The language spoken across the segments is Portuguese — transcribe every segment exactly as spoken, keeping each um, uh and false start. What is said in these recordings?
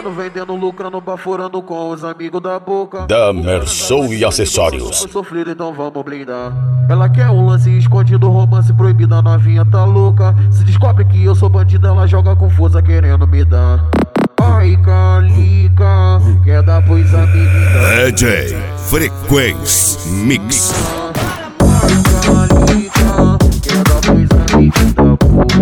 Fumando, vendendo, lucrando, baforando com os amigos da boca. Damer Show e Acessórios. Foi sofrido, então vamos blindar. Ela quer um lance escondido, romance proibido, a novinha tá louca. Se descobre que eu sou bandido, ela joga com força querendo me dar. Ai, calica, quer dar pois amiguinho da D J Frequência Mix. Ai, calica, quer dar pois amiguinho da boca.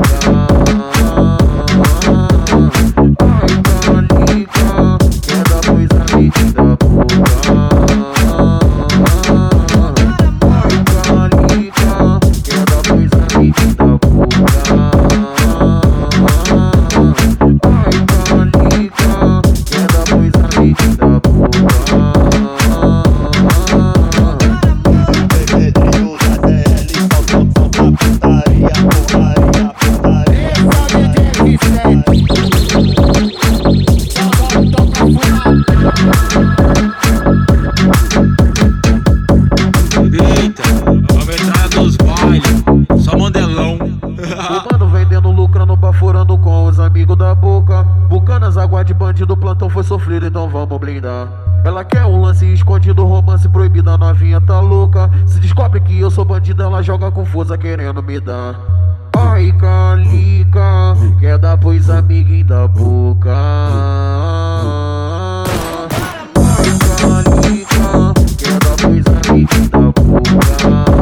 Fumando, vendendo, lucrando, baforando com os amigos da boca. Bucanas, água de bandido, plantão foi sofrido, então vamos blindar. Ela quer um lance escondido, romance proibido, a novinha tá louca. Se descobre que eu sou bandido, ela joga com força querendo me dar. Ai, calica, quer dar pois amiguinho da boca. Ai, calica, quer dar pois amiguinho da boca.